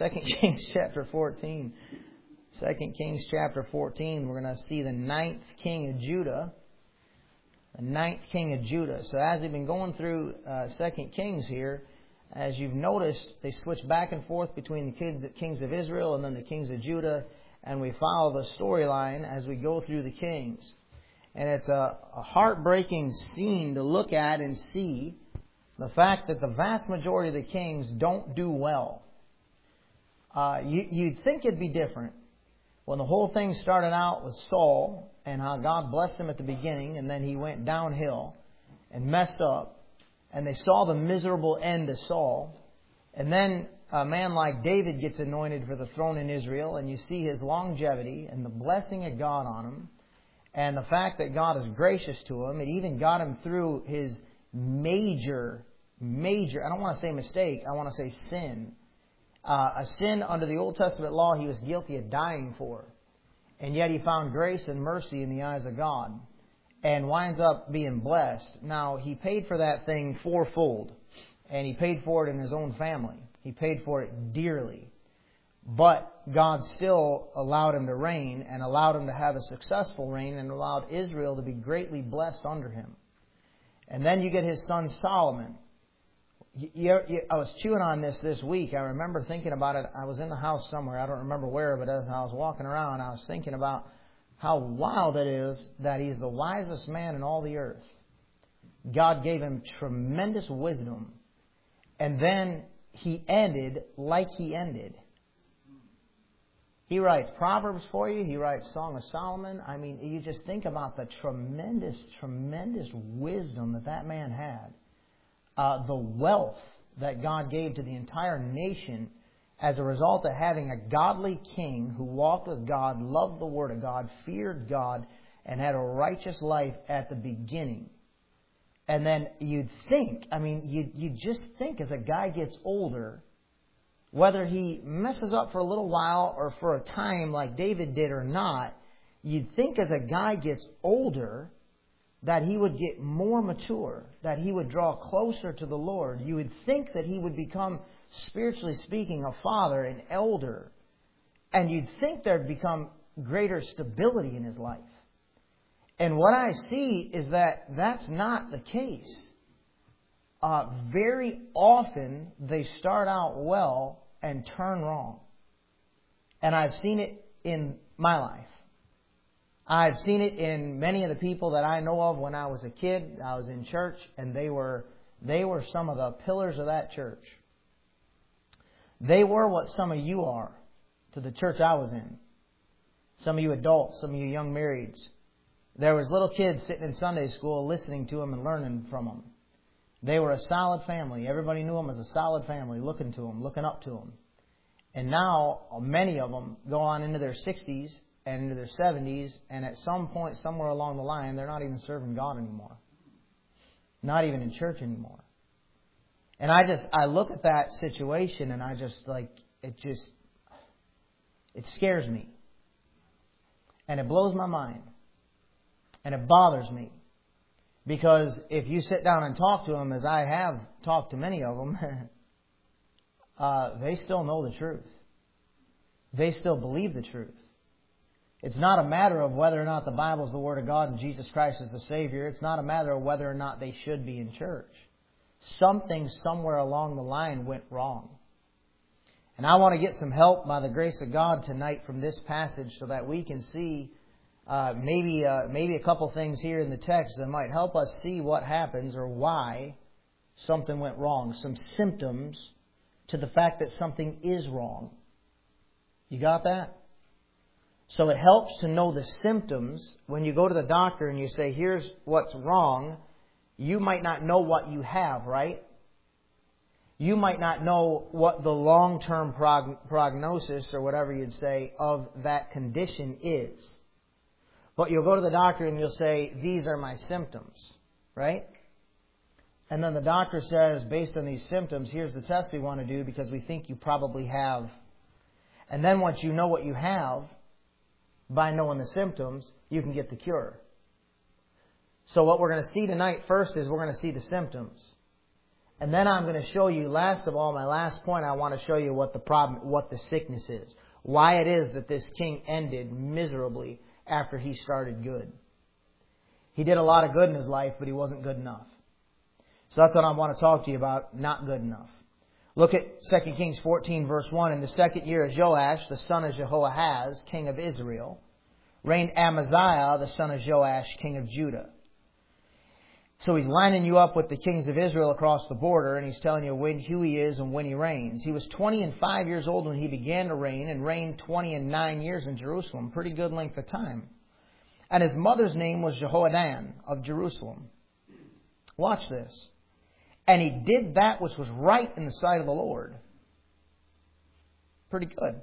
2 Kings chapter 14. 2 Kings chapter 14, we're going to see the ninth king of Judah. The ninth king of Judah. So as we've been going through 2 Kings here, as you've noticed, they switch back and forth between the kings of Israel and then the kings of Judah. And we follow the storyline as we go through the kings. And it's a heartbreaking scene to look at and see the fact that the vast majority of the kings don't do well. You'd think it'd be different. When the whole thing started out with Saul and how God blessed him at the beginning and then he went downhill and messed up. And they saw the miserable end of Saul. And then a man like David gets anointed for the throne in Israel. And you see his longevity and the blessing of God on him. And the fact that God is gracious to him. It even got him through his major, I don't want to say mistake, I want to say sin. A sin under the Old Testament law he was guilty of dying for. And yet he found grace and mercy in the eyes of God. And winds up being blessed. Now, he paid for that thing fourfold. And he paid for it in his own family. He paid for it dearly. But God still allowed him to reign and allowed him to have a successful reign and allowed Israel to be greatly blessed under him. And then you get his son Solomon. I was chewing on this week. I remember thinking about it. I was in the house somewhere. I don't remember where, but as I was walking around, I was thinking about how wild it is that he's the wisest man in all the earth. God gave him tremendous wisdom. And then he ended like he ended. He writes Proverbs for you. He writes Song of Solomon. I mean, you just think about the tremendous wisdom that man had. The wealth that God gave to the entire nation as a result of having a godly king who walked with God, loved the Word of God, feared God, and had a righteous life at the beginning. And then you'd think, you just think as a guy gets older, whether he messes up for a little while or for a time like David did or not, you'd think as a guy gets older that he would get more mature, that he would draw closer to the Lord. You would think that he would become, spiritually speaking, a father, an elder. And you'd think there'd become greater stability in his life. And what I see is that that's not the case. Very often they start out well and turn wrong. And I've seen it in my life. I've seen it in many of the people that I know of when I was a kid. I was in church, and they were some of the pillars of that church. They were what some of you are to the church I was in. Some of you adults, some of you young marrieds. There was little kids sitting in Sunday school listening to them and learning from them. They were a solid family. Everybody knew them as a solid family, looking to them, looking up to them. And now, many of them go on into their 60s and into their 70s, and at some point, somewhere along the line, they're not even serving God anymore. Not even in church anymore. And I look at that situation, and it scares me. And it blows my mind. And it bothers me. Because if you sit down and talk to them, as I have talked to many of them, they still know the truth. They still believe the truth. It's not a matter of whether or not the Bible is the Word of God and Jesus Christ is the Savior. It's not a matter of whether or not they should be in church. Something somewhere along the line went wrong. And I want to get some help by the grace of God tonight from this passage so that we can see maybe a couple things here in the text that might help us see what happens or why something went wrong. Some symptoms to the fact that something is wrong. You got that? So it helps to know the symptoms. When you go to the doctor and you say, here's what's wrong, you might not know what you have, right? You might not know what the long-term prognosis or whatever you'd say of that condition is. But you'll go to the doctor and you'll say, these are my symptoms, right? And then the doctor says, based on these symptoms, here's the test we want to do because we think you probably have. And then once you know what you have, by knowing the symptoms, you can get the cure. So what we're going to see tonight first is we're going to see the symptoms. And then I'm going to show you, last of all, my last point, I want to show you what the problem, what the sickness is. Why it is that this king ended miserably after he started good. He did a lot of good in his life, but he wasn't good enough. So that's what I want to talk to you about, not good enough. Look at 2 Kings 14, verse 1. In the second year of Joash, the son of Jehoahaz, king of Israel, reigned Amaziah, the son of Joash, king of Judah. So he's lining you up with the kings of Israel across the border, and he's telling you who he is and when he reigns. He was 25 years old when he began to reign, and reigned 29 years in Jerusalem. Pretty good length of time. And his mother's name was Jehoaddan of Jerusalem. Watch this. And he did that which was right in the sight of the Lord. Pretty good.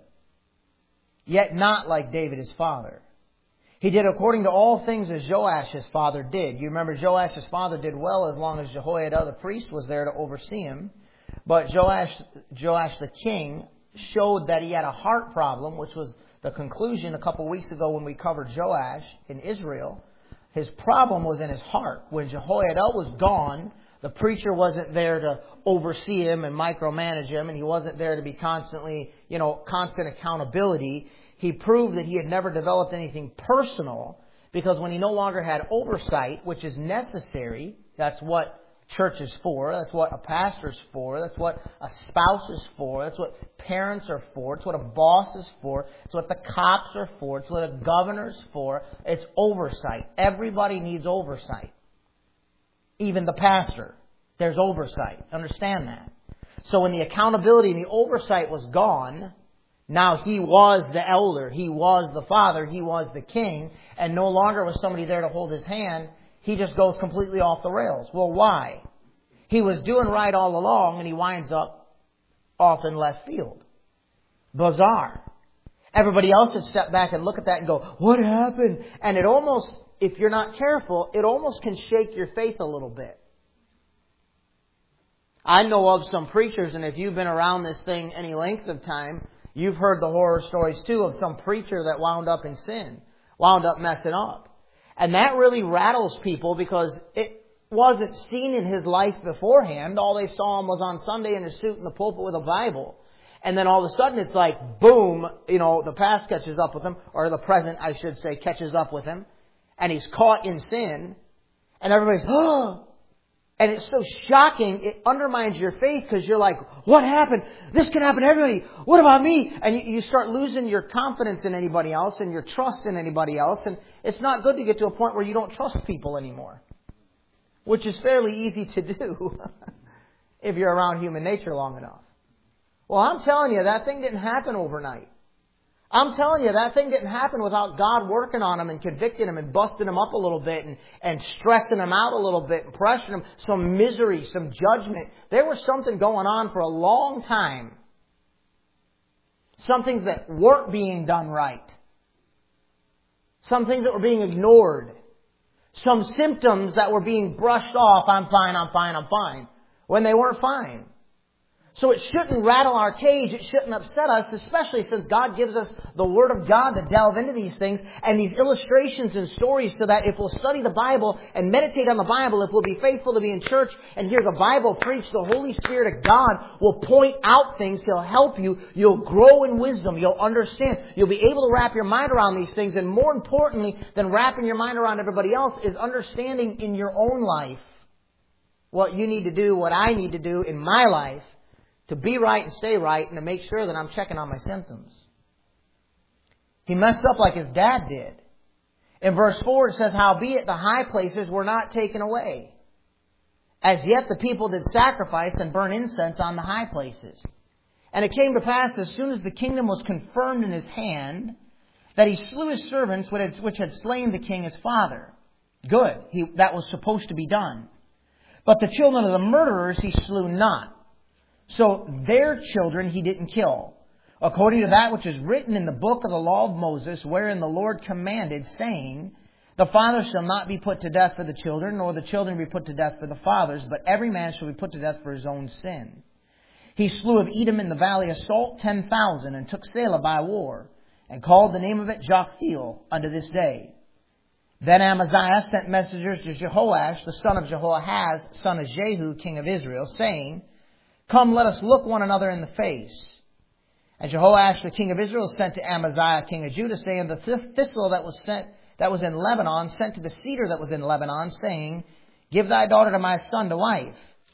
Yet not like David his father. He did according to all things as Joash his father did. You remember Joash his father did well as long as Jehoiada the priest was there to oversee him. But Joash the king showed that he had a heart problem, which was the conclusion a couple weeks ago when we covered Joash in Israel. His problem was in his heart. When Jehoiada was gone, the preacher wasn't there to oversee him and micromanage him, and he wasn't there to be constantly, constant accountability. He proved that he had never developed anything personal, because when he no longer had oversight, which is necessary, that's what church is for, that's what a pastor's for, that's what a spouse is for, that's what parents are for, it's what a boss is for, it's what the cops are for, it's what a governor's for. It's oversight. Everybody needs oversight. Even the pastor. There's oversight. Understand that. So when the accountability and the oversight was gone, now he was the elder, he was the father, he was the king, and no longer was somebody there to hold his hand. He just goes completely off the rails. Well, why? He was doing right all along, and he winds up off in left field. Bizarre. Everybody else would step back and look at that and go, what happened? And it almost, if you're not careful, it almost can shake your faith a little bit. I know of some preachers, and if you've been around this thing any length of time, you've heard the horror stories too of some preacher that wound up in sin, wound up messing up. And that really rattles people, because it wasn't seen in his life beforehand. All they saw him was on Sunday in a suit in the pulpit with a Bible. And then all of a sudden it's like, boom, the past catches up with him, or the present, I should say, catches up with him. And he's caught in sin. And everybody's, oh! And it's so shocking, it undermines your faith, because you're like, what happened? This can happen to everybody. What about me? And you start losing your confidence in anybody else and your trust in anybody else. And it's not good to get to a point where you don't trust people anymore, which is fairly easy to do if you're around human nature long enough. Well, I'm telling you, that thing didn't happen overnight. I'm telling you, that thing didn't happen without God working on him and convicting him and busting him up a little bit and stressing him out a little bit and pressuring him. Some misery, some judgment. There was something going on for a long time. Some things that weren't being done right. Some things that were being ignored. Some symptoms that were being brushed off. I'm fine, I'm fine, I'm fine. When they weren't fine. So it shouldn't rattle our cage. It shouldn't upset us, especially since God gives us the Word of God to delve into these things and these illustrations and stories, so that if we'll study the Bible and meditate on the Bible, if we'll be faithful to be in church and hear the Bible preached, the Holy Spirit of God will point out things. He'll help you. You'll grow in wisdom. You'll understand. You'll be able to wrap your mind around these things. And more importantly than wrapping your mind around everybody else is understanding in your own life what you need to do, what I need to do in my life, to be right and stay right, and to make sure that I'm checking on my symptoms. He messed up like his dad did. In verse 4 it says, howbeit the high places were not taken away. As yet the people did sacrifice and burn incense on the high places. And it came to pass, as soon as the kingdom was confirmed in his hand, that he slew his servants which had slain the king his father. Good. That was supposed to be done. But the children of the murderers he slew not. So their children he didn't kill, according to that which is written in the book of the law of Moses, wherein the Lord commanded, saying, the father shall not be put to death for the children, nor the children be put to death for the fathers, but every man shall be put to death for his own sin. He slew of Edom in the valley of Salt 10,000, and took Selah by war, and called the name of it Joktheel unto this day. Then Amaziah sent messengers to Jehoash, the son of Jehoahaz, son of Jehu, king of Israel, saying, Come, let us look one another in the face. And Jehoash, the king of Israel, sent to Amaziah, king of Judah, saying, The thistle that was in Lebanon sent to the cedar that was in Lebanon, saying, Give thy daughter to my son to wife.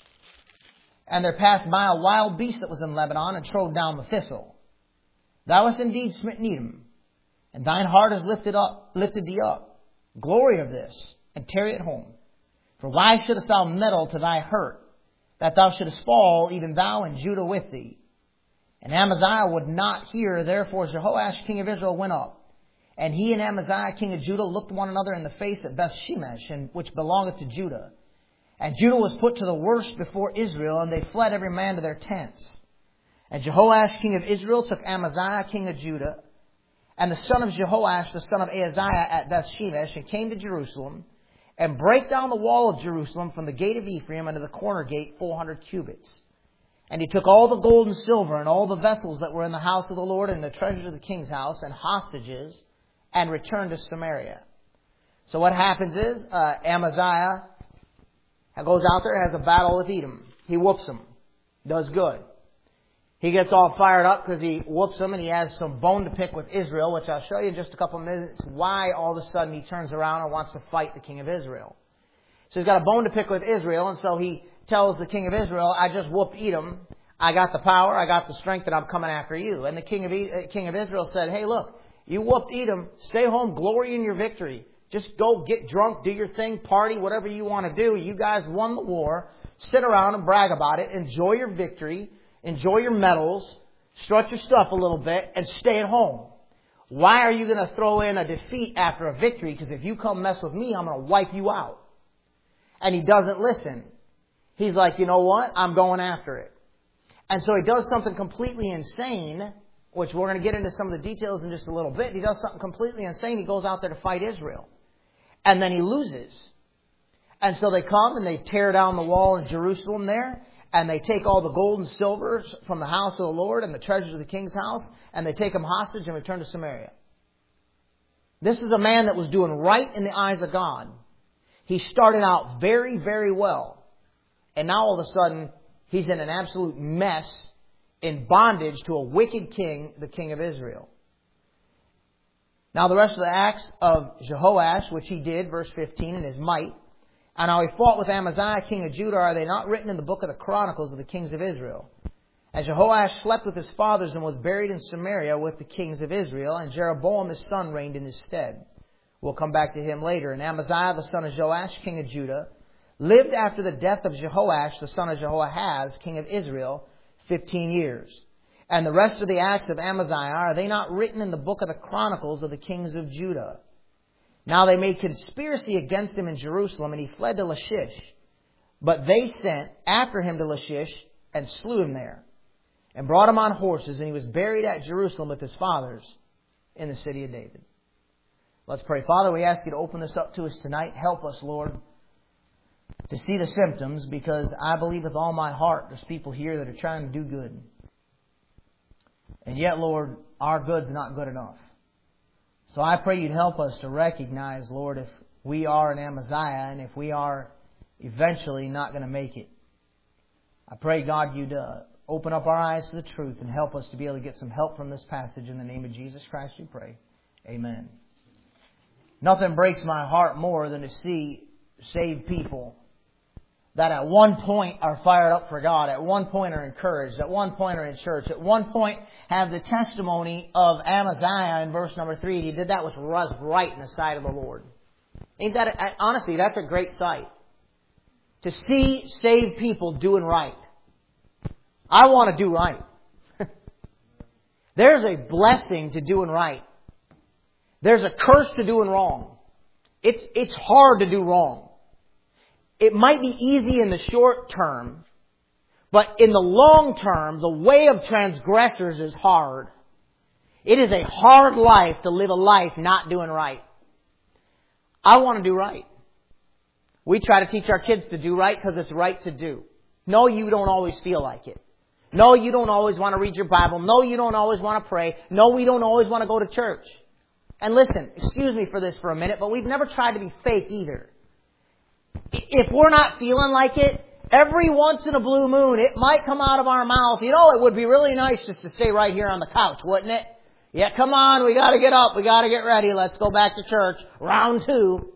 And there passed by a wild beast that was in Lebanon, and trode down the thistle. Thou hast indeed smitten Edom, and thine heart has lifted thee up. Glory of this, and tarry at home. For why shouldest thou meddle to thy hurt, that thou shouldest fall, even thou and Judah with thee? And Amaziah would not hear, therefore Jehoash king of Israel went up. And he and Amaziah king of Judah looked one another in the face at Bethshemesh, which belongeth to Judah. And Judah was put to the worst before Israel, and they fled every man to their tents. And Jehoash king of Israel took Amaziah king of Judah, and the son of Jehoash, the son of Ahaziah, at Bethshemesh, and came to Jerusalem, and brake down the wall of Jerusalem from the gate of Ephraim unto the corner gate 400 cubits. And he took all the gold and silver, and all the vessels that were in the house of the Lord, and the treasures of the king's house, and hostages, and returned to Samaria. So what happens is, Amaziah goes out there, has a battle with Edom. He whoops them. Does good. He gets all fired up because he whoops them, and he has some bone to pick with Israel, which I'll show you in just a couple of minutes why all of a sudden he turns around and wants to fight the king of Israel. So he's got a bone to pick with Israel, and so he tells the king of Israel, I just whooped Edom. I got the power, I got the strength, and I'm coming after you. And the king of Israel said, Hey, look, you whooped Edom. Stay home, glory in your victory. Just go get drunk, do your thing, party, whatever you want to do. You guys won the war. Sit around and brag about it. Enjoy your victory. Enjoy your medals, strut your stuff a little bit, and stay at home. Why are you going to throw in a defeat after a victory? Because if you come mess with me, I'm going to wipe you out. And he doesn't listen. He's like, you know what? I'm going after it. And so he does something completely insane, which we're going to get into some of the details in just a little bit. He does something completely insane. He goes out there to fight Israel. And then he loses. And so they come and they tear down the wall in Jerusalem there. And they take all the gold and silver from the house of the Lord and the treasures of the king's house, and they take them hostage and return to Samaria. This is a man that was doing right in the eyes of God. He started out very, very well. And now all of a sudden, he's in an absolute mess, in bondage to a wicked king, the king of Israel. Now the rest of the acts of Jehoash, which he did, verse 15, in his might, and how he fought with Amaziah, king of Judah, are they not written in the book of the Chronicles of the kings of Israel? And Jehoash slept with his fathers and was buried in Samaria with the kings of Israel, and Jeroboam his son reigned in his stead. We'll come back to him later. And Amaziah, the son of Joash, king of Judah, lived after the death of Jehoash, the son of Jehoahaz, king of Israel, 15 years. And the rest of the acts of Amaziah, are they not written in the book of the Chronicles of the kings of Judah? Now they made conspiracy against him in Jerusalem, and he fled to Lachish. But they sent after him to Lachish and slew him there, and brought him on horses, and he was buried at Jerusalem with his fathers in the city of David. Let's pray. Father, we ask you to open this up to us tonight. Help us, Lord, to see the symptoms, because I believe with all my heart there's people here that are trying to do good. And yet, Lord, our good's not good enough. So I pray you'd help us to recognize, Lord, if we are an Amaziah and if we are eventually not going to make it. I pray, God, you'd open up our eyes to the truth and help us to be able to get some help from this passage. In the name of Jesus Christ we pray. Amen. Nothing breaks my heart more than to see saved people that at one point are fired up for God, at one point are encouraged, at one point are in church, at one point have the testimony of Amaziah in verse number 3. He did that which was right in the sight of the Lord. Ain't that, honestly, that's a great sight. To see saved people doing right. I want to do right. There's a blessing to doing right. There's a curse to doing wrong. It's hard to do wrong. It might be easy in the short term, but in the long term, the way of transgressors is hard. It is a hard life to live a life not doing right. I want to do right. We try to teach our kids to do right because it's right to do. No, you don't always feel like it. No, you don't always want to read your Bible. No, you don't always want to pray. No, we don't always want to go to church. And listen, excuse me for this for a minute, but we've never tried to be fake either. If we're not feeling like it, every once in a blue moon, it might come out of our mouth. You know, it would be really nice just to stay right here on the couch, wouldn't it? Yeah, come on, we gotta get up, we gotta get ready, let's go back to church. Round 2.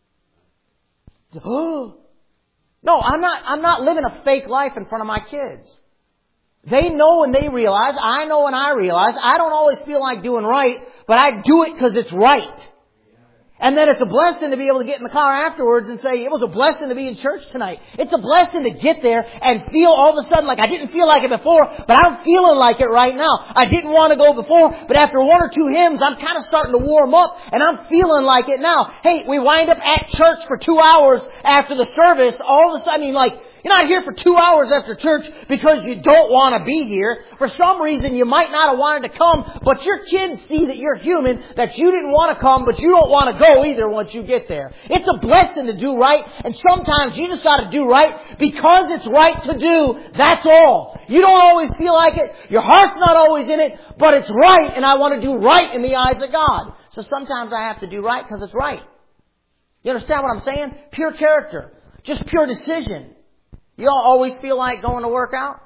No, I'm not living a fake life in front of my kids. They know and they realize, I know and I realize, I don't always feel like doing right, but I do it because it's right. And then it's a blessing to be able to get in the car afterwards and say, it was a blessing to be in church tonight. It's a blessing to get there and feel all of a sudden like I didn't feel like it before, but I'm feeling like it right now. I didn't want to go before, but after 1 or 2 hymns, I'm kind of starting to warm up and I'm feeling like it now. Hey, we wind up at church for 2 hours after the service. All of a sudden, you're not here for 2 hours after church because you don't want to be here. For some reason, you might not have wanted to come, but your kids see that you're human, that you didn't want to come, but you don't want to go either once you get there. It's a blessing to do right, and sometimes you just got to do right because it's right to do. That's all. You don't always feel like it. Your heart's not always in it, but it's right, and I want to do right in the eyes of God. So sometimes I have to do right because it's right. You understand what I'm saying? Pure character. Just pure decision. You all always feel like going to work out?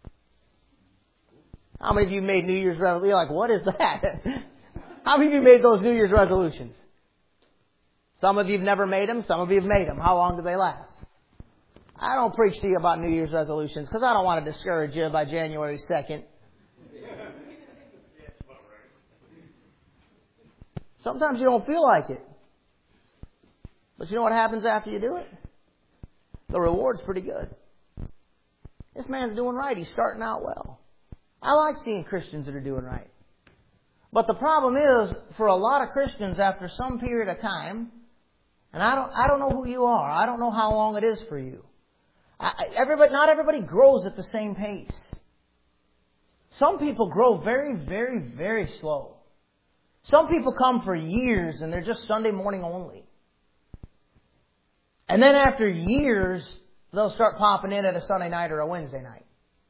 How many of you made New Year's resolutions? You're like, what is that? How many of you made those New Year's resolutions? Some of you have never made them. Some of you have made them. How long do they last? I don't preach to you about New Year's resolutions because I don't want to discourage you by January 2nd. Sometimes you don't feel like it. But you know what happens after you do it? The reward's pretty good. This man's doing right. He's starting out well. I like seeing Christians that are doing right. But the problem is, for a lot of Christians, after some period of time, and I don't know who you are. I don't know how long it is for you. Not everybody grows at the same pace. Some people grow very, very, very slow. Some people come for years and they're just Sunday morning only. And then after years, they'll start popping in at a Sunday night or a Wednesday night.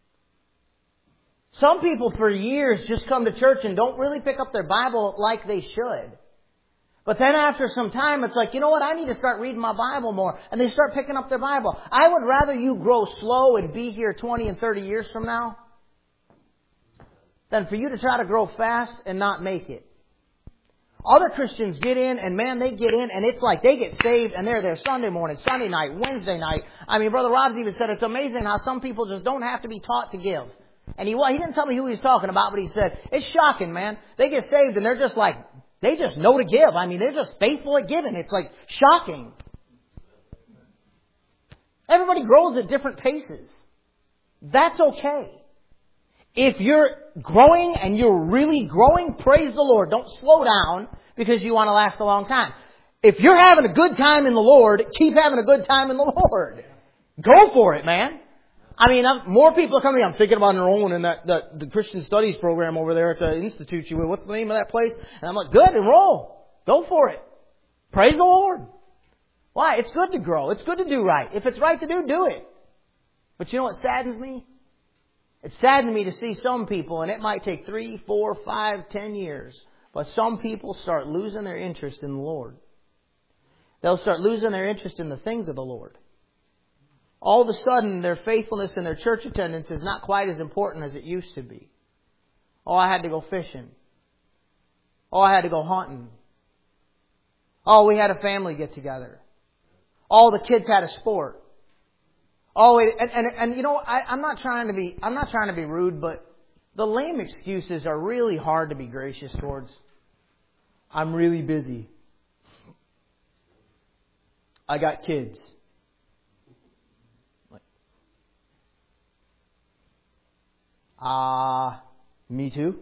Some people for years just come to church and don't really pick up their Bible like they should. But then after some time, it's like, you know what, I need to start reading my Bible more. And they start picking up their Bible. I would rather you grow slow and be here 20 and 30 years from now than for you to try to grow fast and not make it. Other Christians get in, and man, they get in, and it's like they get saved, and they're there Sunday morning, Sunday night, Wednesday night. I mean, Brother Rob's even said it's amazing how some people just don't have to be taught to give. And he didn't tell me who he was talking about, but he said, it's shocking, man. They get saved, and they're just like, they just know to give. I mean, they're just faithful at giving. It's like shocking. Everybody grows at different paces. That's okay. If you're growing and you're really growing, praise the Lord. Don't slow down because you want to last a long time. If you're having a good time in the Lord, keep having a good time in the Lord. Go for it, man. I mean, more people are coming. I'm thinking about enrolling in the Christian Studies program over there at the Institute. What's the name of that place? And I'm like, good, enroll. Go for it. Praise the Lord. Why? It's good to grow. It's good to do right. If it's right to do, do it. But you know what saddens me? It saddens me to see some people, and it might take 3, 4, 5, 10 years, but some people start losing their interest in the Lord. They'll start losing their interest in the things of the Lord. All of a sudden, their faithfulness and their church attendance is not quite as important as it used to be. Oh, I had to go fishing. Oh, I had to go hunting. Oh, we had a family get together. Oh, the kids had a sport. Oh, and you know, I'm not trying to be rude, but the lame excuses are really hard to be gracious towards. I'm really busy. I got kids. Me too.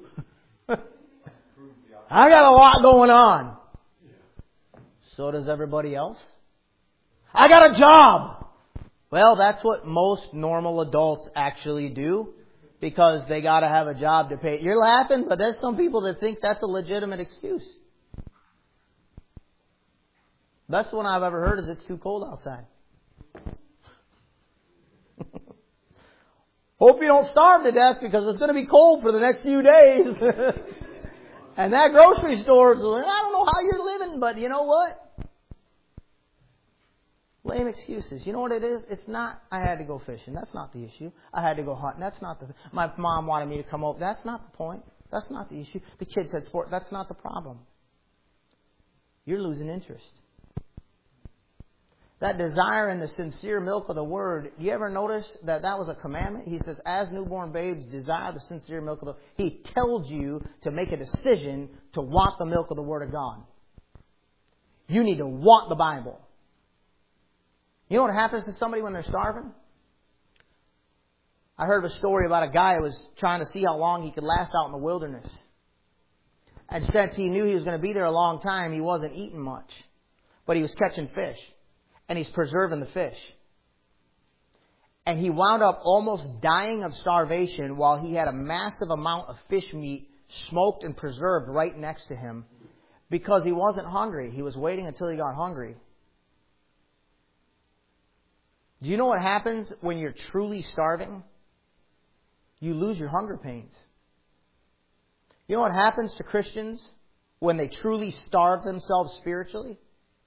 I got a lot going on. So does everybody else. I got a job. Well, that's what most normal adults actually do because they got to have a job to pay. You're laughing, but there's some people that think that's a legitimate excuse. Best one I've ever heard is it's too cold outside. Hope you don't starve to death because it's going to be cold for the next few days. And that grocery store is like, I don't know how you're living, but you know what? Lame excuses. You know what it is? It's not, I had to go fishing. That's not the issue. I had to go hunting. That's not the, my mom wanted me to come over. That's not the point. That's not the issue. The kids had sport. That's not the problem. You're losing interest. That desire and the sincere milk of the Word, you ever notice that that was a commandment? He says, as newborn babes desire the sincere milk of the Word. He tells you to make a decision to want the milk of the Word of God. You need to want the Bible. You know what happens to somebody when they're starving? I heard of a story about a guy who was trying to see how long he could last out in the wilderness. And since he knew he was going to be there a long time, he wasn't eating much. But he was catching fish. And he's preserving the fish. And he wound up almost dying of starvation while he had a massive amount of fish meat smoked and preserved right next to him. Because he wasn't hungry. He was waiting until he got hungry. Do you know what happens when you're truly starving? You lose your hunger pains. You know what happens to Christians when they truly starve themselves spiritually?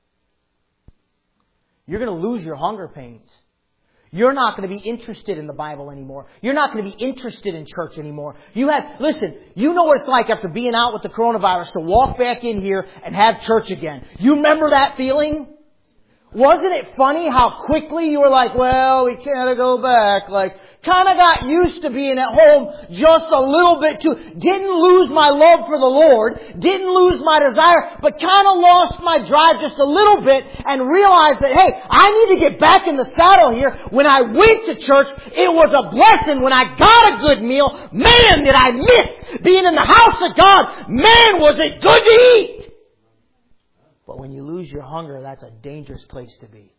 You're going to lose your hunger pains. You're not going to be interested in the Bible anymore. You're not going to be interested in church anymore. Listen, you know what it's like after being out with the coronavirus to walk back in here and have church again. You remember that feeling? Wasn't it funny how quickly you were like, well, we can't go back. Like, kind of got used to being at home just a little bit too. Didn't lose my love for the Lord. Didn't lose my desire, but kind of lost my drive just a little bit and realized that, hey, I need to get back in the saddle here. When I went to church, it was a blessing. When I got a good meal, man, did I miss being in the house of God. Man, was it good to eat. But when you lose your hunger, that's a dangerous place to be.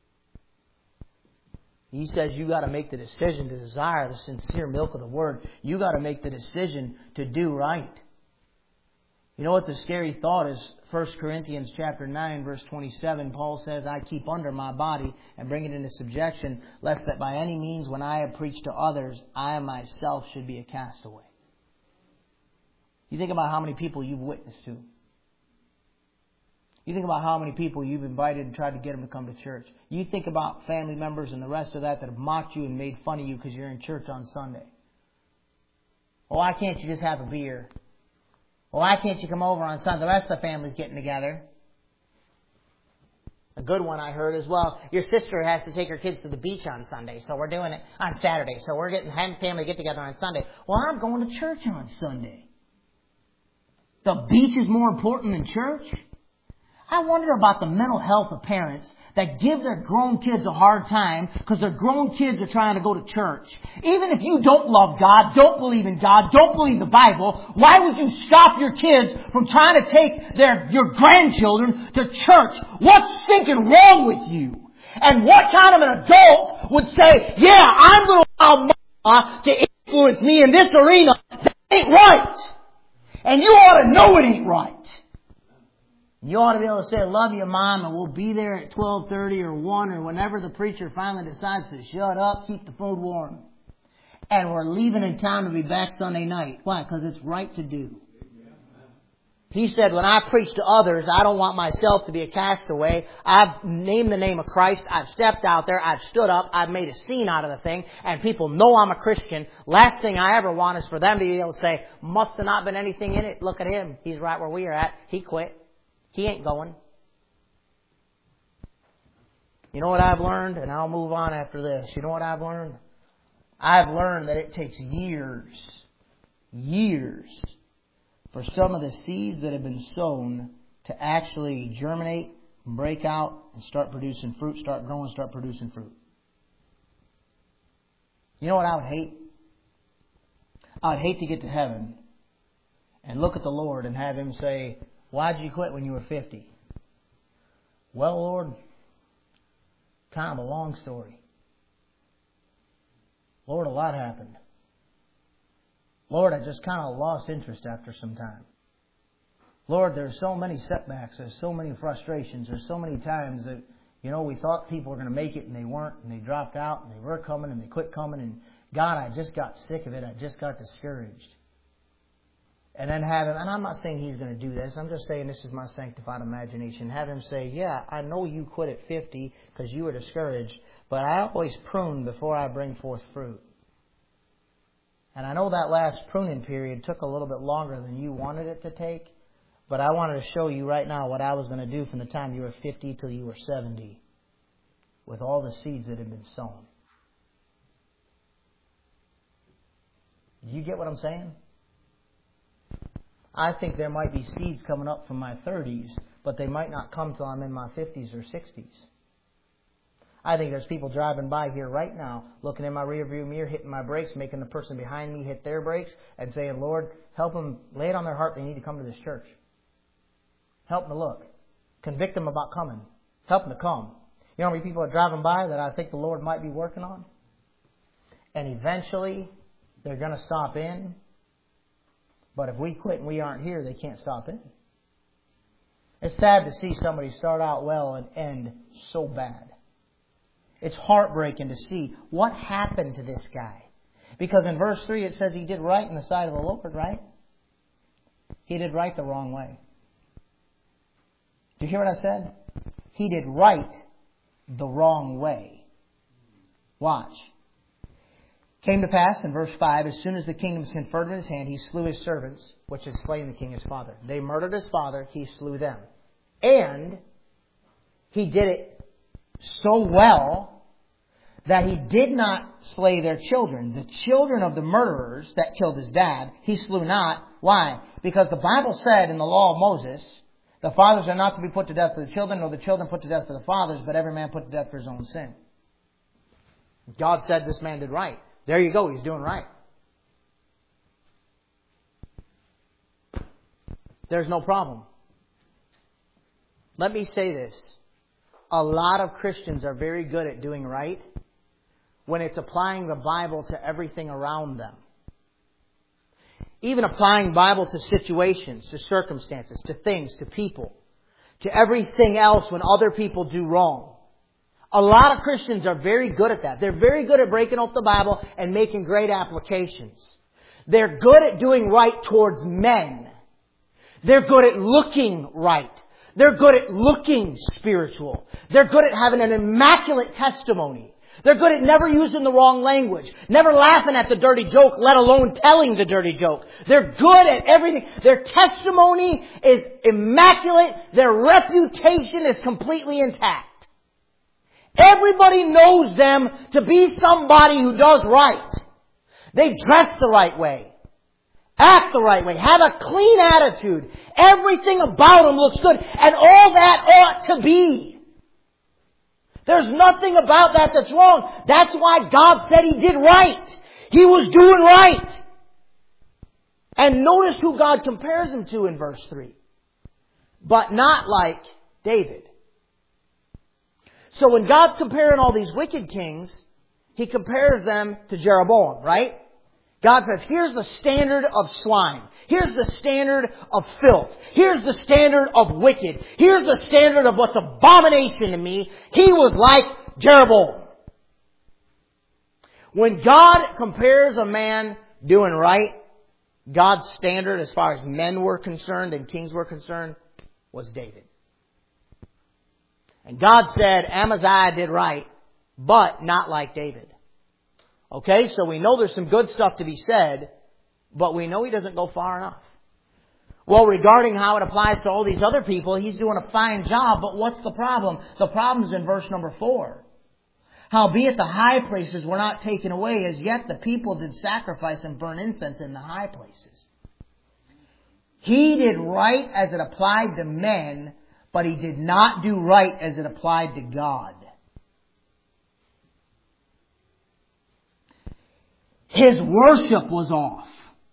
He says you got to make the decision to desire the sincere milk of the Word. You got to make the decision to do right. You know what's a scary thought is 1 Corinthians chapter 9, verse 27. Paul says, I keep under my body and bring it into subjection, lest that by any means when I have preached to others, I myself should be a castaway. You think about how many people you've witnessed to. You think about how many people you've invited and tried to get them to come to church. You think about family members and the rest of that have mocked you and made fun of you because you're in church on Sunday. Well, why can't you just have a beer? Well, why can't you come over on Sunday? The rest of the family's getting together. A good one I heard is, well, your sister has to take her kids to the beach on Sunday, so we're doing it on Saturday. So we're having family get together on Sunday. Well, I'm going to church on Sunday. The beach is more important than church? I wonder about the mental health of parents that give their grown kids a hard time because their grown kids are trying to go to church. Even if you don't love God, don't believe in God, don't believe the Bible, why would you stop your kids from trying to take your grandchildren to church? What's thinking wrong with you? And what kind of an adult would say, yeah, I'm going to allow Mama to influence me in this arena? That ain't right. And you ought to know it ain't right. You ought to be able to say, I love you, Mom, and we'll be there at 12:30 or 1 or whenever the preacher finally decides to shut up, keep the food warm. And we're leaving in town to be back Sunday night. Why? Because it's right to do. He said, when I preach to others, I don't want myself to be a castaway. I've named the name of Christ. I've stepped out there. I've stood up. I've made a scene out of the thing. And people know I'm a Christian. Last thing I ever want is for them to be able to say, must have not been anything in it. Look at him. He's right where we are at. He quit. He ain't going. You know what I've learned? And I'll move on after this. You know what I've learned? I've learned that it takes years for some of the seeds that have been sown to actually germinate, break out, and start producing fruit, start growing, start producing fruit. You know what I would hate? I would hate to get to heaven and look at the Lord and have Him say, why'd you quit when you were 50? Well, Lord, kind of a long story. Lord, a lot happened. Lord, I just kind of lost interest after some time. Lord, there's so many setbacks. There's so many frustrations. There's so many times that, we thought people were going to make it and they weren't, and they dropped out and they were coming and they quit coming. And God, I just got sick of it. I just got discouraged. And then have him, and I'm not saying he's going to do this, I'm just saying this is my sanctified imagination. Have him say, yeah, I know you quit at 50 because you were discouraged, but I always prune before I bring forth fruit. And I know that last pruning period took a little bit longer than you wanted it to take, but I wanted to show you right now what I was going to do from the time you were 50 till you were 70 with all the seeds that had been sown. Do you get what I'm saying? I think there might be seeds coming up from my 30s, but they might not come till I'm in my 50s or 60s. I think there's people driving by here right now, looking in my rearview mirror, hitting my brakes, making the person behind me hit their brakes, and saying, Lord, help them, lay it on their heart they need to come to this church. Help them to look. Convict them about coming. Help them to come. You know how many people are driving by that I think the Lord might be working on? And eventually, they're going to stop in. But if we quit and we aren't here, they can't stop in. It's sad to see somebody start out well and end so bad. It's heartbreaking to see what happened to this guy. Because in verse 3 it says he did right in the sight of the Lord, right? He did right the wrong way. Do you hear what I said? He did right the wrong way. Watch. Came to pass in verse 5, as soon as the kingdom was conferred in his hand, he slew his servants, which had slain the king his father. They murdered his father, he slew them. And he did it so well that he did not slay their children. The children of the murderers that killed his dad, he slew not. Why? Because the Bible said in the law of Moses, the fathers are not to be put to death for the children, nor the children put to death for the fathers, but every man put to death for his own sin. God said this man did right. There you go, he's doing right. There's no problem. Let me say this. A lot of Christians are very good at doing right when it's applying the Bible to everything around them. Even applying Bible to situations, to circumstances, to things, to people, to everything else when other people do wrong. A lot of Christians are very good at that. They're very good at breaking open the Bible and making great applications. They're good at doing right towards men. They're good at looking right. They're good at looking spiritual. They're good at having an immaculate testimony. They're good at never using the wrong language, never laughing at the dirty joke, let alone telling the dirty joke. They're good at everything. Their testimony is immaculate. Their reputation is completely intact. Everybody knows them to be somebody who does right. They dress the right way. Act the right way. Have a clean attitude. Everything about them looks good. And all that ought to be. There's nothing about that that's wrong. That's why God said He did right. He was doing right. And notice who God compares him to in verse 3. But not like David. So when God's comparing all these wicked kings, He compares them to Jeroboam, right? God says, here's the standard of slime. Here's the standard of filth. Here's the standard of wicked. Here's the standard of what's abomination to me. He was like Jeroboam. When God compares a man doing right, God's standard as far as men were concerned and kings were concerned was David. And God said Amaziah did right, but not like David. Okay, so we know there's some good stuff to be said, but we know he doesn't go far enough. Well, regarding how it applies to all these other people, he's doing a fine job, but what's the problem? The problem's in verse number 4. Howbeit the high places were not taken away, as yet the people did sacrifice and burn incense in the high places. He did right as it applied to men, but he did not do right as it applied to God. His worship was off.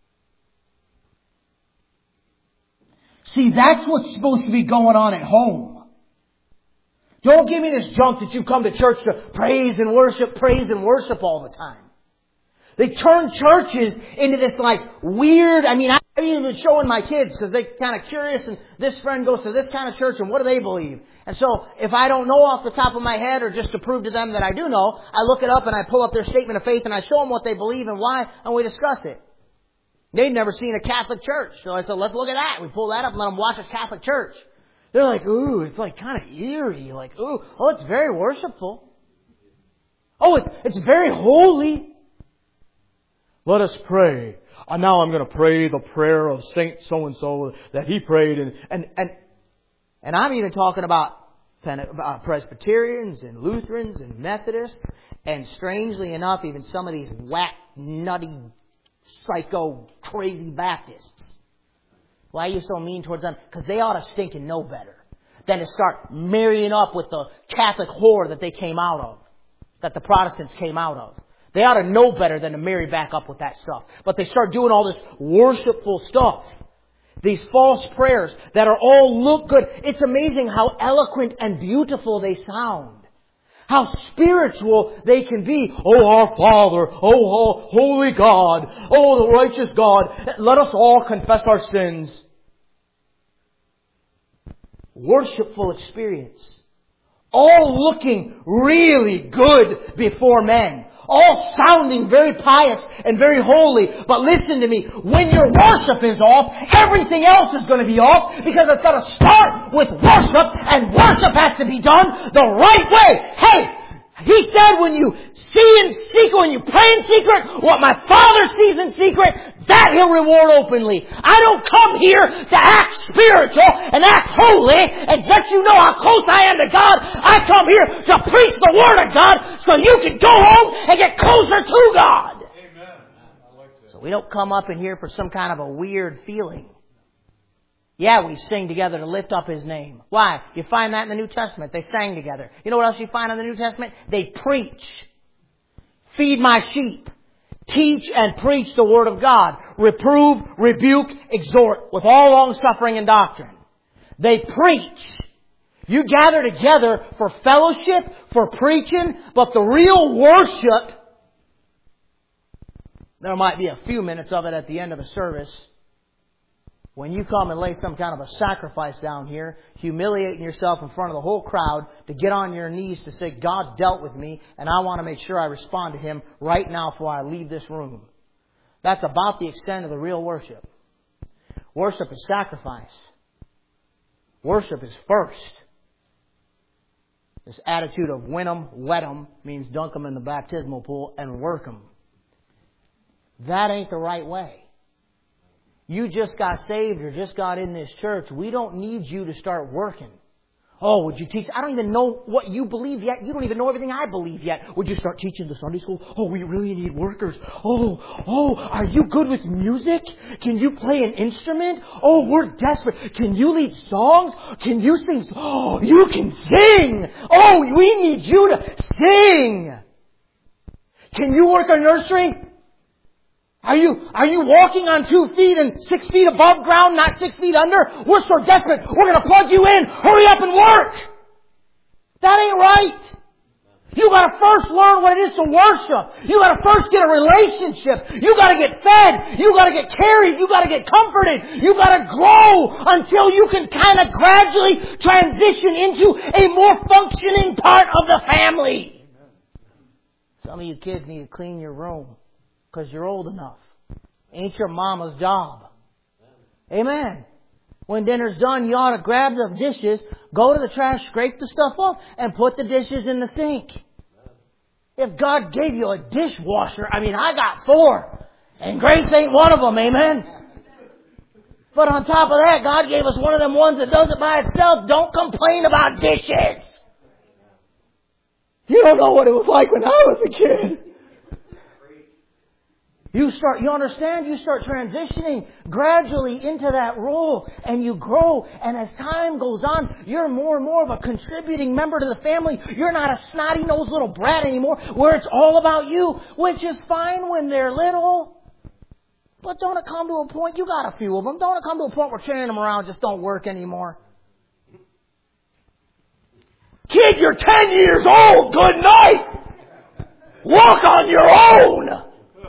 See, that's what's supposed to be going on at home. Don't give me this junk that you come to church to praise and worship all the time. They turn churches into this like weird, I'm even showing my kids because they're kind of curious, and this friend goes to this kind of church and what do they believe? And so if I don't know off the top of my head, or just to prove to them that I do know, I look it up and I pull up their statement of faith and I show them what they believe and why, and we discuss it. They'd never seen a Catholic church. So I said, let's look at that. We pull that up and let them watch a Catholic church. They're like, ooh, it's like kind of eerie. Like, ooh, oh, it's very worshipful. Oh, it's very holy. Let us pray. Now I'm going to pray the prayer of Saint so-and-so that he prayed. And I'm even talking about Presbyterians and Lutherans and Methodists. And strangely enough, even some of these whack, nutty, psycho, crazy Baptists. Why are you so mean towards them? Because they ought to stink and know better than to start marrying up with the Catholic whore that they came out of, that the Protestants came out of. They ought to know better than to marry back up with that stuff. But they start doing all this worshipful stuff. These false prayers that are all look good. It's amazing how eloquent and beautiful they sound. How spiritual they can be. Oh, our Father. Oh, holy God. Oh, the righteous God. Let us all confess our sins. Worshipful experience. All looking really good before men. All sounding very pious and very holy. But listen to me. When your worship is off, everything else is going to be off. Because it's got to start with worship. And worship has to be done the right way. Hey! He said when you see in secret, when you pray in secret, what my Father sees in secret, that He'll reward openly. I don't come here to act spiritual and act holy and let you know how close I am to God. I come here to preach the Word of God so you can go home and get closer to God. Amen. So we don't come up in here for some kind of a weird feeling. Yeah, we sing together to lift up His name. Why? You find that in the New Testament. They sang together. You know what else you find in the New Testament? They preach. Feed my sheep. Teach and preach the Word of God. Reprove, rebuke, exhort with all long suffering and doctrine. They preach. You gather together for fellowship, for preaching, but the real worship, there might be a few minutes of it at the end of the service. When you come and lay some kind of a sacrifice down here, humiliating yourself in front of the whole crowd to get on your knees to say, God dealt with me and I want to make sure I respond to Him right now before I leave this room. That's about the extent of the real worship. Worship is sacrifice. Worship is first. This attitude of win 'em, wet 'em means dunk 'em in the baptismal pool and work 'em. That ain't the right way. You just got saved or just got in this church. We don't need you to start working. Oh, would you teach? I don't even know what you believe yet. You don't even know everything I believe yet. Would you start teaching the Sunday school? Oh, we really need workers. Oh, are you good with music? Can you play an instrument? Oh, we're desperate. Can you lead songs? Can you sing? Oh, you can sing. Oh, we need you to sing. Can you work a nursery? Are you walking on 2 feet and 6 feet above ground, not 6 feet under? We're so desperate. We're going to plug you in. Hurry up and work. That ain't right. You got to first learn what it is to worship. You got to first get a relationship. You got to get fed. You got to get carried. You got to get comforted. You got to grow until you can kind of gradually transition into a more functioning part of the family. Some of you kids need to clean your room. Because you're old enough. Ain't your mama's job. Amen. When dinner's done, you ought to grab the dishes, go to the trash, scrape the stuff off, and put the dishes in the sink. If God gave you a dishwasher, I got 4. And Grace ain't one of them, amen? But on top of that, God gave us one of them ones that does it by itself. Don't complain about dishes. You don't know what it was like when I was a kid. You understand? You start transitioning gradually into that role and you grow. And as time goes on, you're more and more of a contributing member to the family. You're not a snotty-nosed little brat anymore where it's all about you, which is fine when they're little. But don't it come to a point, you got a few of them, don't it come to a point where carrying them around just don't work anymore? Kid, you're 10 years old. Good night. Walk on your own.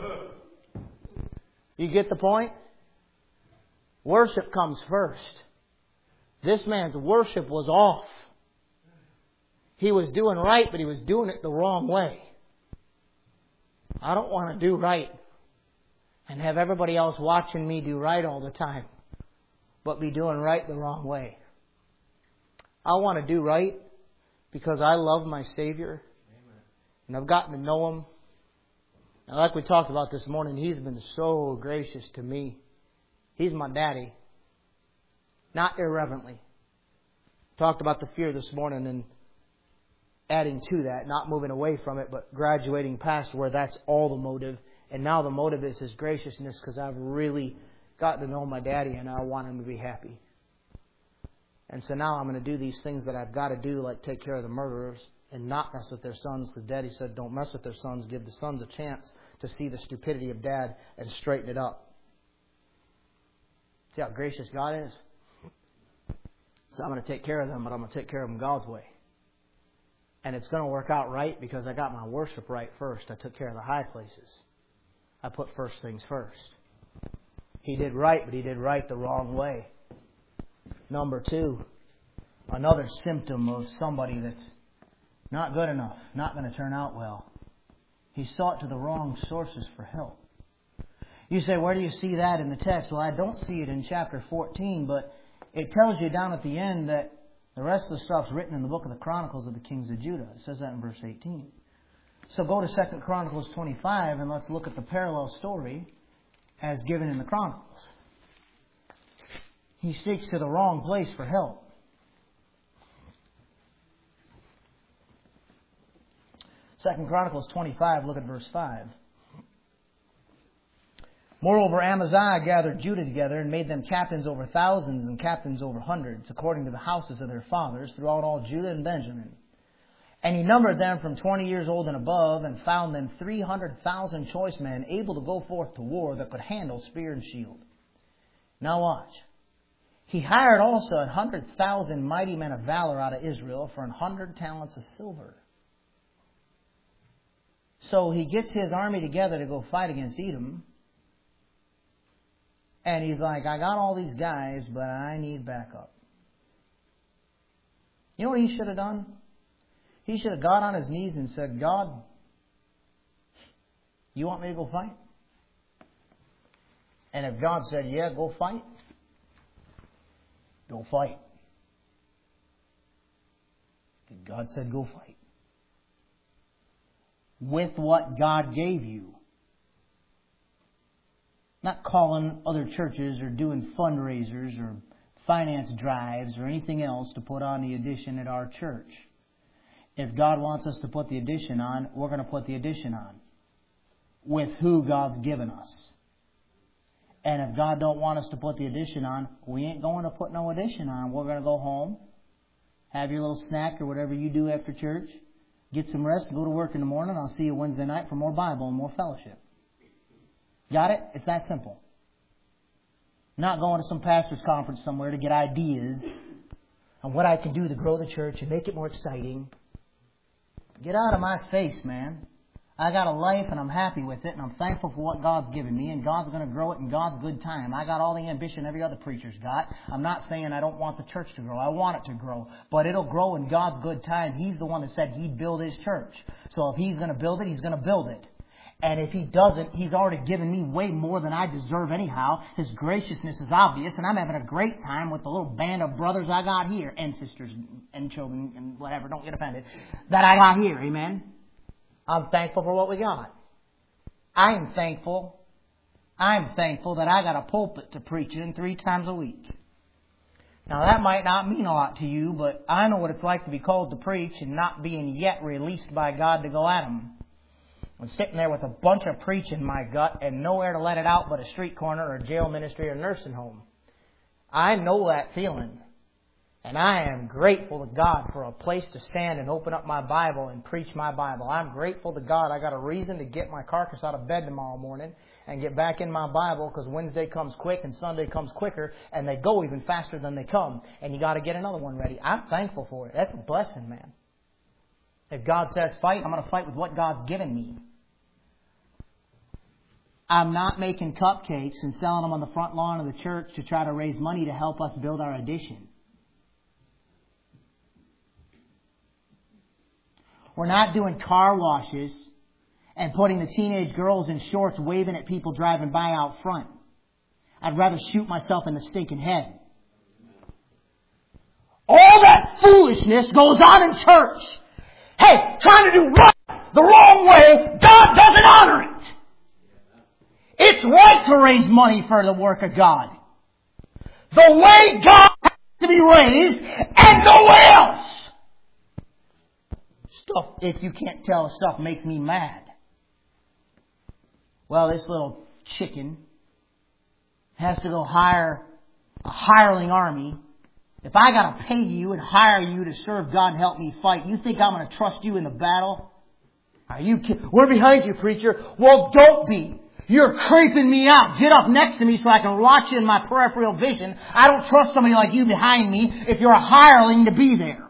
You get the point? Worship comes first. This man's worship was off. He was doing right, but he was doing it the wrong way. I don't want to do right. and have everybody else watching me do right all the time, but be doing right the wrong way. I want to do right because I love my Savior. Amen. And I've gotten to know Him. And like we talked about this morning, He's been so gracious to me. He's my daddy. Not irreverently. Talked about the fear this morning and adding to that, not moving away from it, but graduating past where that's all the motive. And now the motive is His graciousness because I've really gotten to know my daddy and I want him to be happy. And so now I'm going to do these things that I've got to do, like take care of the murderers and not mess with their sons, because Daddy said don't mess with their sons. Give the sons a chance to see the stupidity of Dad and straighten it up. See how gracious God is? So I'm going to take care of them, but I'm going to take care of them God's way. And it's going to work out right because I got my worship right first. I took care of the high places. I put first things first. He did right, but he did right the wrong way. Number two, another symptom of somebody that's not good enough, not going to turn out well. He sought to the wrong sources for help. You say, where do you see that in the text? Well, I don't see it in chapter 14, but it tells you down at the end that the rest of the stuff's written in the book of the Chronicles of the Kings of Judah. It says that in verse 18. So go to 2 Chronicles 25 and let's look at the parallel story as given in the Chronicles. He seeks to the wrong place for help. 2 Chronicles 25, look at verse 5. Moreover, Amaziah gathered Judah together and made them captains over thousands and captains over hundreds, according to the houses of their fathers, throughout all Judah and Benjamin. And he numbered them from 20 years old and above, and found them 300,000 choice men, able to go forth to war, that could handle spear and shield. Now watch. He hired also 100,000 mighty men of valor out of Israel for 100 talents of silver. So he gets his army together to go fight against Edom. And he's like, I got all these guys, but I need backup. You know what he should have done? He should have got on his knees and said, God, you want me to go fight? And if God said, yeah, go fight, go fight. And God said, go fight. With what God gave you. Not calling other churches or doing fundraisers or finance drives or anything else to put on the addition at our church. If God wants us to put the addition on, we're going to put the addition on. With who God's given us. And if God don't want us to put the addition on, we ain't going to put no addition on. We're going to go home, have your little snack or whatever you do after church, get some rest, and go to work in the morning. I'll see you Wednesday night for more Bible and more fellowship. Got it? It's that simple. Not going to some pastor's conference somewhere to get ideas on what I can do to grow the church and make it more exciting. Get out of my face, man. I got a life and I'm happy with it and I'm thankful for what God's given me and God's going to grow it in God's good time. I got all the ambition every other preacher's got. I'm not saying I don't want the church to grow. I want it to grow. But it'll grow in God's good time. He's the one that said He'd build His church. So if He's going to build it, He's going to build it. And if He doesn't, He's already given me way more than I deserve anyhow. His graciousness is obvious, and I'm having a great time with the little band of brothers I got here, and sisters, and children, and whatever, don't get offended, that I got here, amen? I'm thankful for what we got. I'm thankful that I got a pulpit to preach in 3 times a week. Now that might not mean a lot to you, but I know what it's like to be called to preach and not being yet released by God to go at Him. I'm sitting there with a bunch of preaching in my gut and nowhere to let it out but a street corner or a jail ministry or a nursing home. I know that feeling. And I am grateful to God for a place to stand and open up my Bible and preach my Bible. I'm grateful to God I got a reason to get my carcass out of bed tomorrow morning and get back in my Bible, because Wednesday comes quick and Sunday comes quicker and they go even faster than they come. And you got to get another one ready. I'm thankful for it. That's a blessing, man. If God says fight, I'm going to fight with what God's given me. I'm not making cupcakes and selling them on the front lawn of the church to try to raise money to help us build our addition. We're not doing car washes and putting the teenage girls in shorts waving at people driving by out front. I'd rather shoot myself in the stinking head. All that foolishness goes on in church. Hey, trying to do right the wrong way, God doesn't honor it. It's right to raise money for the work of God. The way God has to be raised and no way else. Stuff, if you can't tell, stuff makes me mad. Well, this little chicken has to go hire a hireling army. If I got to pay you and hire you to serve God and help me fight, you think I'm going to trust you in the battle? Are you kidding? We're behind you, preacher. Well, don't be. You're creeping me out. Get up next to me so I can watch you in my peripheral vision. I don't trust somebody like you behind me if you're a hireling to be there.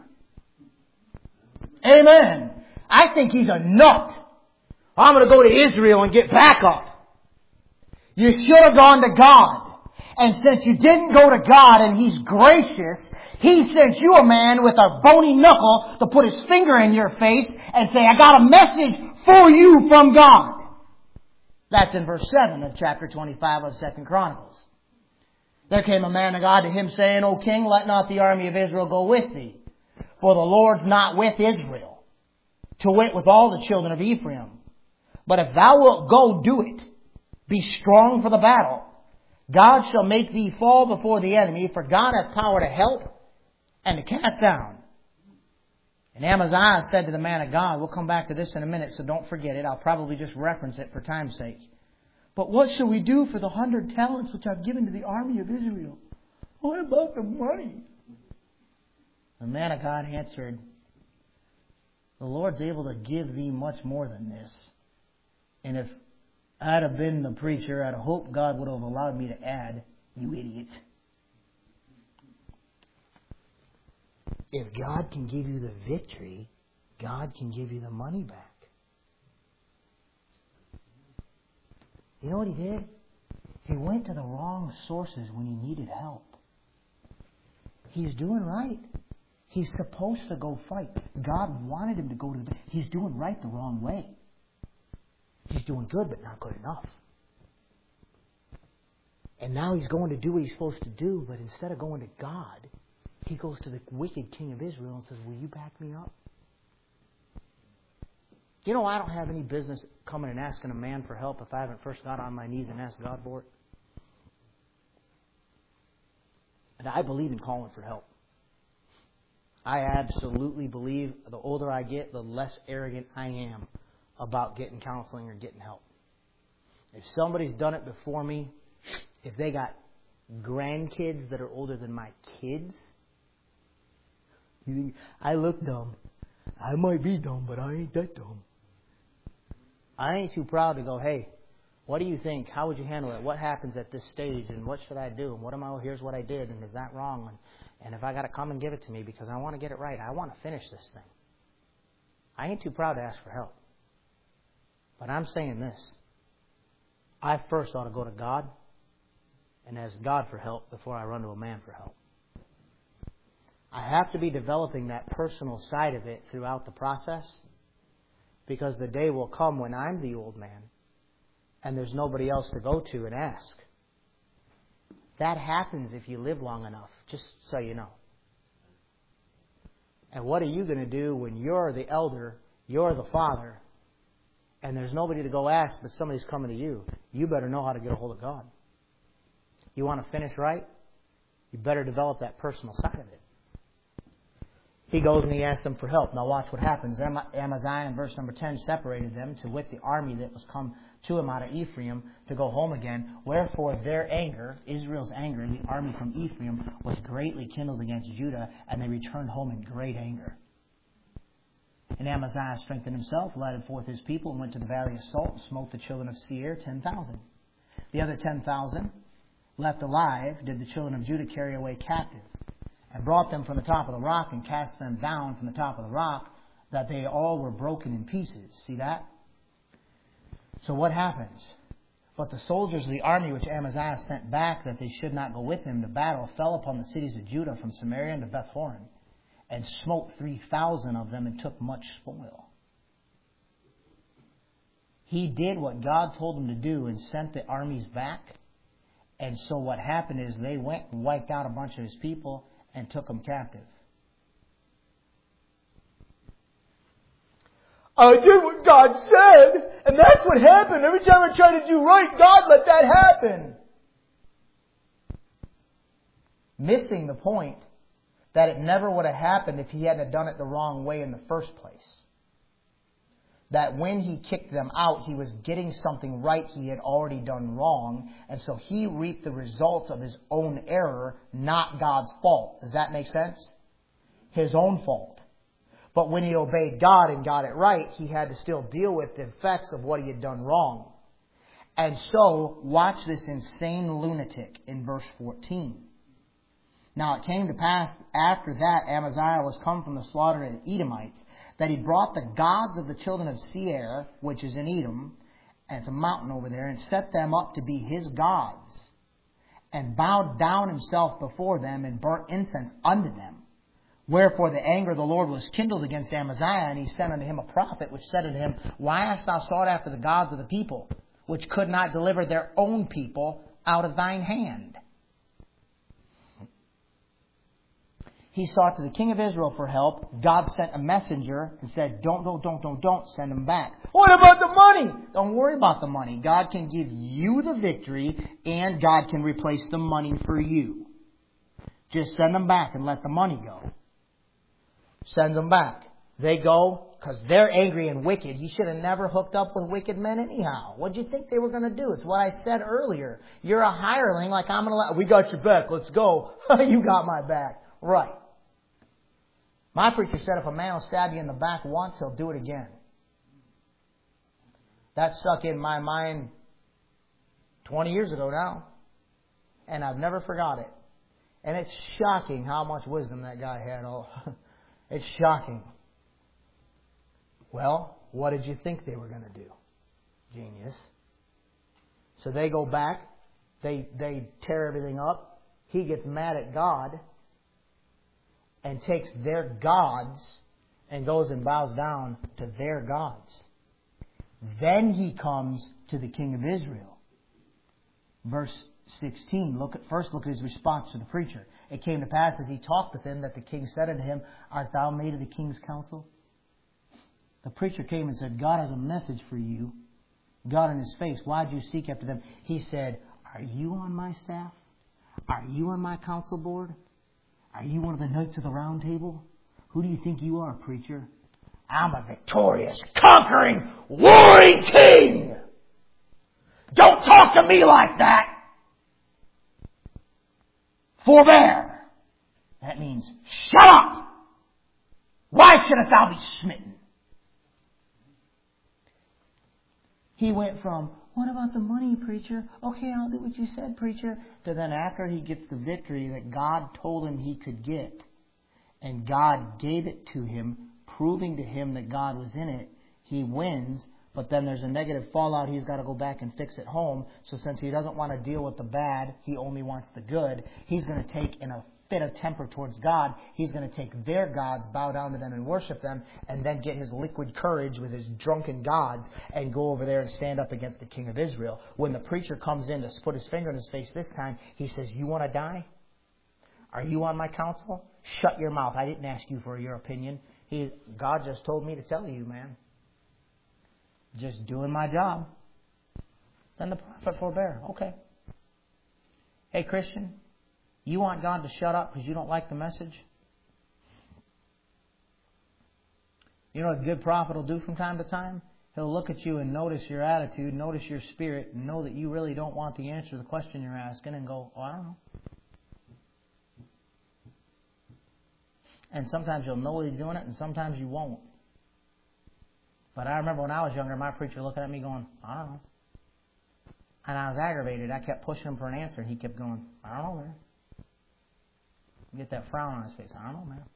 Amen. I think he's a nut. I'm going to go to Israel and get backup. You should have gone to God. And since you didn't go to God and He's gracious, He sent you a man with a bony knuckle to put His finger in your face and say, I got a message for you from God. That's in verse 7 of chapter 25 of 2 Chronicles. There came a man of God to him saying, O king, let not the army of Israel go with thee, for the Lord's not with Israel, to wit, with all the children of Ephraim. But if thou wilt go, do it. Be strong for the battle. God shall make thee fall before the enemy, for God hath power to help and to cast down. And Amaziah said to the man of God, we'll come back to this in a minute, so don't forget it. I'll probably just reference it for time's sake. But what shall we do for the 100 talents which I've given to the army of Israel? What about the money? The man of God answered, the Lord's able to give thee much more than this. And if I'd have been the preacher, I'd have hoped God would have allowed me to add, you idiot. If God can give you the victory, God can give you the money back. You know what he did? He went to the wrong sources when he needed help. He's doing right. He's supposed to go fight. God wanted him to go to the... He's doing right the wrong way. He's doing good, but not good enough. And now he's going to do what he's supposed to do, but instead of going to God, he goes to the wicked king of Israel and says, will you back me up? You know, I don't have any business coming and asking a man for help if I haven't first got on my knees and asked God for it. And I believe in calling for help. I absolutely believe the older I get, the less arrogant I am about getting counseling or getting help. If somebody's done it before me, if they got grandkids that are older than my kids, you think, I look dumb. I might be dumb, but I ain't that dumb. I ain't too proud to go, hey, what do you think? How would you handle it? What happens at this stage? And what should I do? And here's what I did. And is that wrong? And if I got to come and give it to me because I want to get it right. I want to finish this thing. I ain't too proud to ask for help. But I'm saying this. I first ought to go to God and ask God for help before I run to a man for help. I have to be developing that personal side of it throughout the process, because the day will come when I'm the old man and there's nobody else to go to and ask. That happens if you live long enough, just so you know. And what are you going to do when you're the elder, you're the father, and there's nobody to go ask, but somebody's coming to you? You better know how to get a hold of God. You want to finish right? You better develop that personal side of it. He goes and he asks them for help. Now watch what happens. Amaziah in verse number 10 separated them to wit the army that was come to him out of Ephraim to go home again. Wherefore their anger, Israel's anger, the army from Ephraim, was greatly kindled against Judah, and they returned home in great anger. And Amaziah strengthened himself, led forth his people, and went to the valley of Salt, and smote the children of Seir 10,000. The other 10,000 left alive did the children of Judah carry away captive, and brought them from the top of the rock, and cast them down from the top of the rock, that they all were broken in pieces. See that? So what happens? But the soldiers of the army which Amaziah sent back, that they should not go with him to battle, fell upon the cities of Judah from Samaria to Beth-horon, and smote 3,000 of them, and took much spoil. He did what God told him to do and sent the armies back. And so what happened is they went and wiped out a bunch of his people and took them captive. I did what God said, and that's what happened. Every time I tried to do right, God let that happen. Missing the point that it never would have happened if he hadn't done it the wrong way in the first place. That when he kicked them out, he was getting something right he had already done wrong, and so he reaped the results of his own error, not God's fault. Does that make sense? His own fault. But when he obeyed God and got it right, he had to still deal with the effects of what he had done wrong. And so, watch this insane lunatic in verse 14. Now it came to pass after that Amaziah was come from the slaughter of the Edomites, that he brought the gods of the children of Seir, which is in Edom, and it's a mountain over there, and set them up to be his gods, and bowed down himself before them, and burnt incense unto them. Wherefore the anger of the Lord was kindled against Amaziah, and he sent unto him a prophet, which said unto him, Why hast thou sought after the gods of the people, which could not deliver their own people out of thine hand? He sought to the king of Israel for help. God sent a messenger and said, don't send him back. What about the money? Don't worry about the money. God can give you the victory, and God can replace the money for you. Just send them back and let the money go. Send them back. They go because they're angry and wicked. You should have never hooked up with wicked men anyhow. What did you think they were going to do? It's what I said earlier. You're a hireling like I'm going to... We got your back. Let's go. You got my back. Right. My preacher said if a man will stab you in the back once, he'll do it again. That stuck in my mind 20 years ago now. And I've never forgot it. And it's shocking how much wisdom that guy had. Oh, it's shocking. Well, what did you think they were going to do? Genius. So they go back. They tear everything up. He gets mad at God and takes their gods and goes and bows down to their gods. Then he comes to the king of Israel. Verse 16, first look at his response to the preacher. It came to pass as he talked with him that the king said unto him, Art thou made of the king's counsel? The preacher came and said, God has a message for you. God in his face, why did you seek after them? He said, Are you on my staff? Are you on my council board? Are you one of the knights of the round table? Who do you think you are, preacher? I'm a victorious, conquering, warring king! Don't talk to me like that! Forbear! That means, shut up! Why shouldst thou be smitten? He went from, what about the money, preacher? Okay, I'll do what you said, preacher. To then after he gets the victory that God told him he could get, and God gave it to him, proving to him that God was in it, he wins, but then there's a negative fallout he's got to go back and fix at home. So since he doesn't want to deal with the bad, he only wants the good, he's going to take in a fit of temper towards God, he's going to take their gods, bow down to them and worship them, and then get his liquid courage with his drunken gods and go over there and stand up against the king of Israel. When the preacher comes in to put his finger in his face this time, he says, You want to die? Are you on my counsel? Shut your mouth. I didn't ask you for your opinion. God just told me to tell you, man. Just doing my job. Then the prophet forbear. Okay. Hey, Christian, you want God to shut up because you don't like the message? You know what a good prophet will do from time to time? He'll look at you and notice your attitude, notice your spirit, and know that you really don't want the answer to the question you're asking and go, I don't know. And sometimes you'll know he's doing it and sometimes you won't. But I remember when I was younger, my preacher looking at me going, I don't know. And I was aggravated. I kept pushing him for an answer and he kept going, I don't know, man. Get that frown on his face. I don't know, man.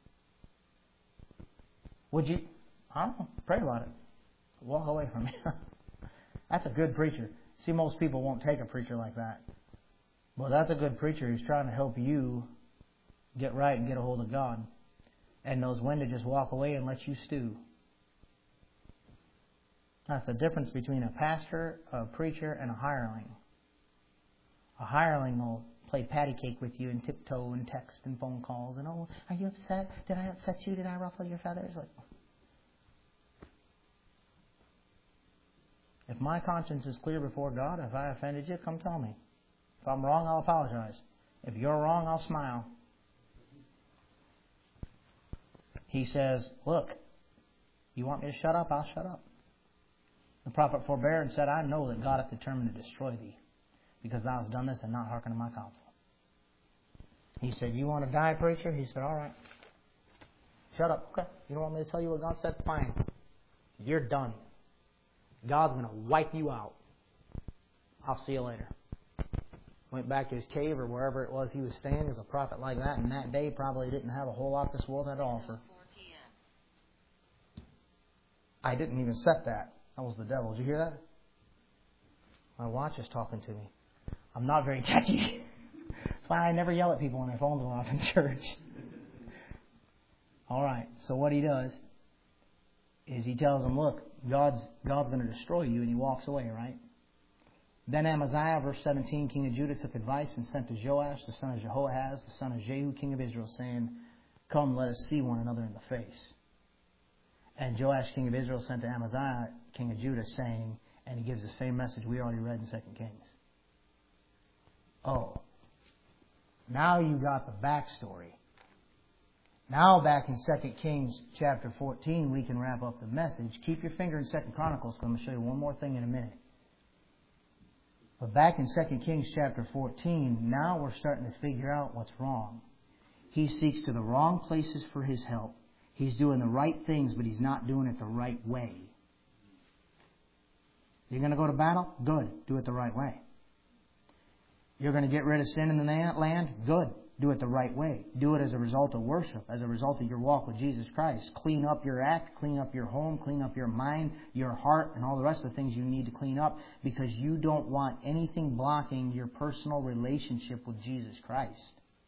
Would you? I don't know. Pray about it. Walk away from me. That's a good preacher. See, most people won't take a preacher like that. Well, that's a good preacher who's trying to help you get right and get a hold of God and knows when to just walk away and let you stew. That's the difference between a pastor, a preacher, and a hireling. A hireling will play patty cake with you and tiptoe and text and phone calls and, oh, are you upset? Did I upset you? Did I ruffle your feathers? Like, if my conscience is clear before God, if I offended you, come tell me. If I'm wrong, I'll apologize. If you're wrong, I'll smile. He says, look, you want me to shut up? I'll shut up. The prophet forbore and said, I know that God hath determined to destroy thee, because thou hast done this and not hearkened to my counsel. He said, you want to die, preacher? He said, all right. Shut up. Okay. You don't want me to tell you what God said? Fine. You're done. God's going to wipe you out. I'll see you later. Went back to his cave or wherever it was he was staying as a prophet like that, and that day probably didn't have a whole lot this world had to offer. I didn't even set that. That was the devil. Did you hear that? My watch is talking to me. I'm not very techy. That's why I never yell at people when their phones are off in church. All right. So what he does is he tells them, look, God's going to destroy you, and he walks away, right? Then Amaziah, verse 17, king of Judah, took advice and sent to Joash, the son of Jehoahaz, the son of Jehu, king of Israel, saying, come, let us see one another in the face. And Joash, king of Israel, sent to Amaziah, king of Judah, saying, and he gives the same message we already read in 2 Kings. Oh, now you got the backstory. Now back in 2 Kings chapter 14, we can wrap up the message. Keep your finger in 2 Chronicles, because I'm going to show you one more thing in a minute. But back in 2 Kings chapter 14, now we're starting to figure out what's wrong. He seeks to the wrong places for his help. He's doing the right things, but he's not doing it the right way. You're going to go to battle? Good. Do it the right way. You're going to get rid of sin in the land? Good. Do it the right way. Do it as a result of worship, as a result of your walk with Jesus Christ. Clean up your act, clean up your home, clean up your mind, your heart, and all the rest of the things you need to clean up, because you don't want anything blocking your personal relationship with Jesus Christ.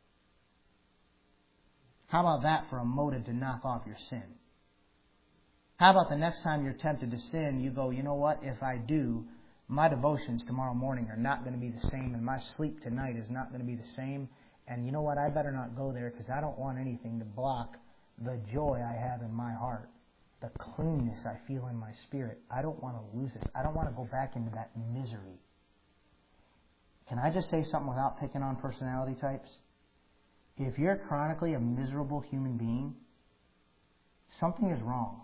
How about that for a motive to knock off your sin? How about the next time you're tempted to sin, you go, you know what, if I do, my devotions tomorrow morning are not going to be the same, and my sleep tonight is not going to be the same. And you know what? I better not go there, because I don't want anything to block the joy I have in my heart, the cleanness I feel in my spirit. I don't want to lose this. I don't want to go back into that misery. Can I just say something without picking on personality types? If you're chronically a miserable human being, something is wrong.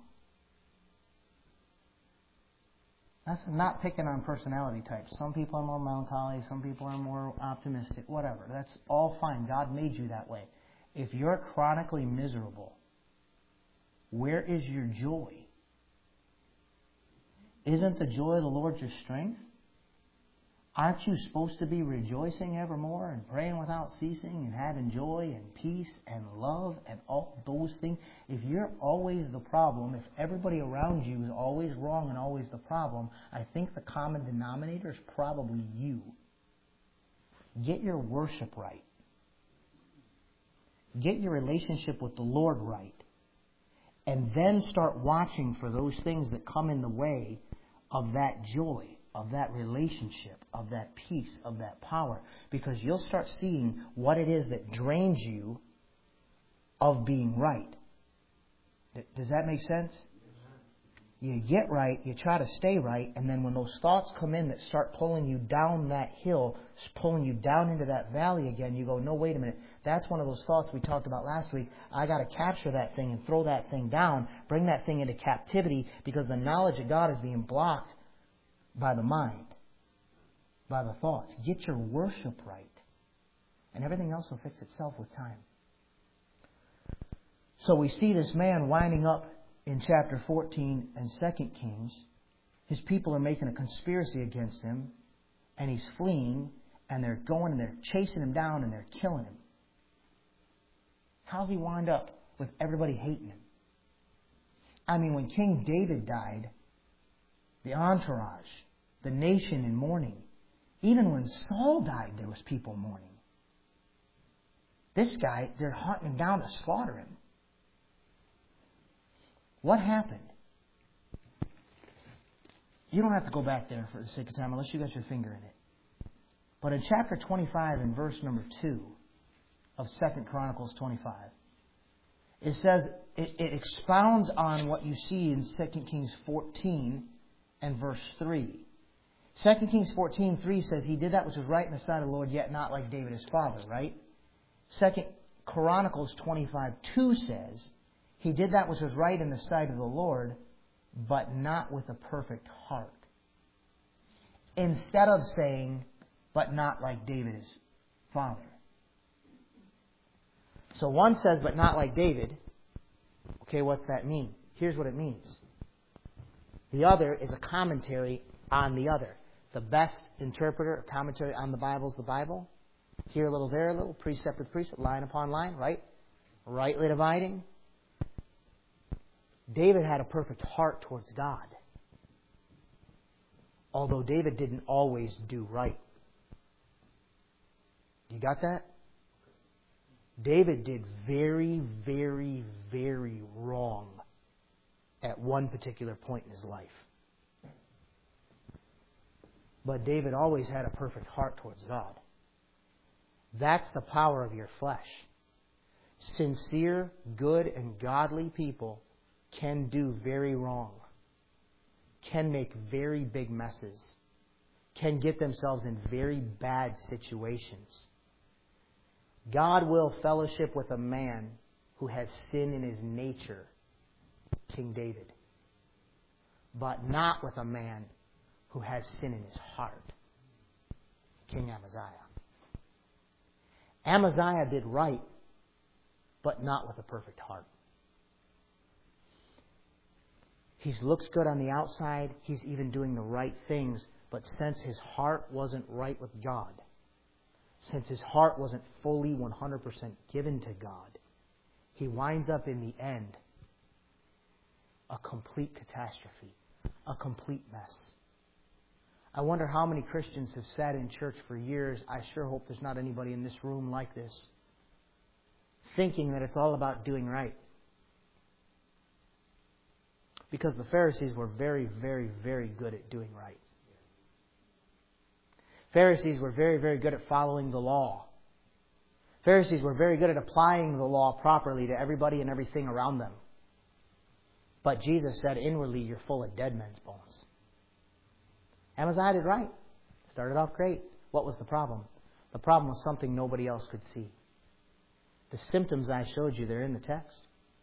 That's not picking on personality types. Some people are more melancholy, some people are more optimistic, whatever. That's all fine. God made you that way. If you're chronically miserable, where is your joy? Isn't the joy of the Lord your strength? Aren't you supposed to be rejoicing evermore and praying without ceasing and having joy and peace and love and all those things? If you're always the problem, if everybody around you is always wrong and always the problem, I think the common denominator is probably you. Get your worship right. Get your relationship with the Lord right. And then start watching for those things that come in the way of that joy, of that relationship, of that peace, of that power. Because you'll start seeing what it is that drains you of being right. Does that make sense? You get right, you try to stay right, and then when those thoughts come in that start pulling you down that hill, pulling you down into that valley again, you go, no, wait a minute. That's one of those thoughts we talked about last week. I got to capture that thing and throw that thing down, bring that thing into captivity, because the knowledge of God is being blocked by the mind, by the thoughts. Get your worship right, and everything else will fix itself with time. So we see this man winding up in chapter 14 and 2 Kings. His people are making a conspiracy against him, and he's fleeing, and they're going and they're chasing him down and they're killing him. How's he wind up with everybody hating him? I mean, when King David died, the entourage, the nation in mourning. Even when Saul died, there was people mourning. This guy, they're hunting him down to slaughter him. What happened? You don't have to go back there for the sake of time unless you got your finger in it. But in chapter 25 and verse number 2 of 2 Chronicles 25, it says, it expounds on what you see in 2 Kings 14 and verse 3. 2 Kings 14:3 says, he did that which was right in the sight of the Lord, yet not like David his father, right? 2 Chronicles 25:2 says, he did that which was right in the sight of the Lord, but not with a perfect heart. Instead of saying, but not like David his father. So one says, but not like David. Okay, what's that mean? Here's what it means. The other is a commentary on the other. The best interpreter or commentary on the Bible is the Bible. Here a little, there a little, precept with precept, line upon line, right? Rightly dividing. David had a perfect heart towards God. Although David didn't always do right. You got that? David did very, very, very wrong at one particular point in his life. But David always had a perfect heart towards God. That's the power of your flesh. Sincere, good, and godly people can do very wrong, can make very big messes, can get themselves in very bad situations. God will fellowship with a man who has sin in his nature, King David, but not with a man who has sin in his heart, King Amaziah. Amaziah did right, but not with a perfect heart. He looks good on the outside, he's even doing the right things, but since his heart wasn't right with God, since his heart wasn't fully 100% given to God, he winds up in the end a complete catastrophe, a complete mess. I wonder how many Christians have sat in church for years. I sure hope there's not anybody in this room like this, thinking that it's all about doing right. Because the Pharisees were very, very, very good at doing right. Pharisees were very, very good at following the law. Pharisees were very good at applying the law properly to everybody and everything around them. But Jesus said, inwardly, you're full of dead men's bones. Amaziah did right. Started off great. What was the problem? The problem was something nobody else could see. The symptoms I showed you, they're in the text.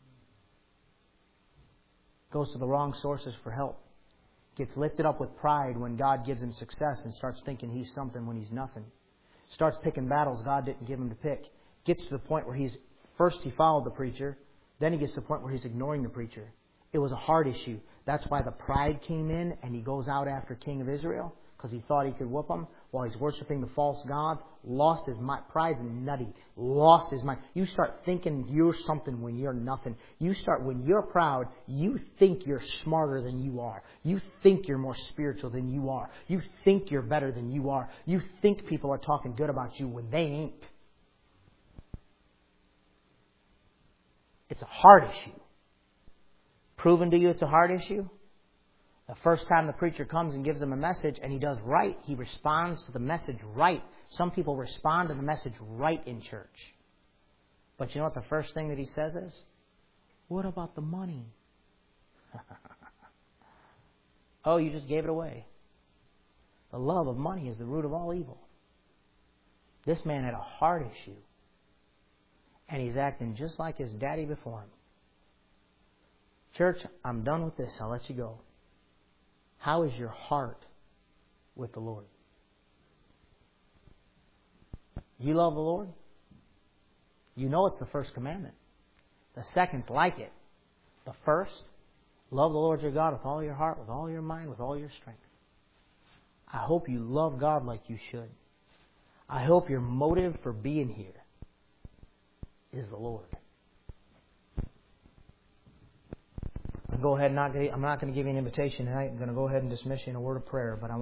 Goes to the wrong sources for help. Gets lifted up with pride when God gives him success and starts thinking he's something when he's nothing. Starts picking battles God didn't give him to pick. Gets to the point where first he followed the preacher, then he gets to the point where he's ignoring the preacher. It was a heart issue. That's why the pride came in and he goes out after King of Israel because he thought he could whoop him while he's worshiping the false gods. Lost his mind. Pride's nutty. Lost his mind. You start thinking you're something when you're nothing. When you're proud, you think you're smarter than you are. You think you're more spiritual than you are. You think you're better than you are. You think people are talking good about you when they ain't. It's a heart issue. Proven to you it's a heart issue? The first time the preacher comes and gives them a message and he does right, he responds to the message right. Some people respond to the message right in church. But you know what the first thing that he says is? What about the money? Oh, you just gave it away. The love of money is the root of all evil. This man had a heart issue. And he's acting just like his daddy before him. Church, I'm done with this. I'll let you go. How is your heart with the Lord? You love the Lord? You know it's the first commandment. The second's like it. The first, love the Lord your God with all your heart, with all your mind, with all your strength. I hope you love God like you should. I hope your motive for being here is the Lord. I'm not going to give you an invitation tonight. I'm going to go ahead and dismiss you in a word of prayer, but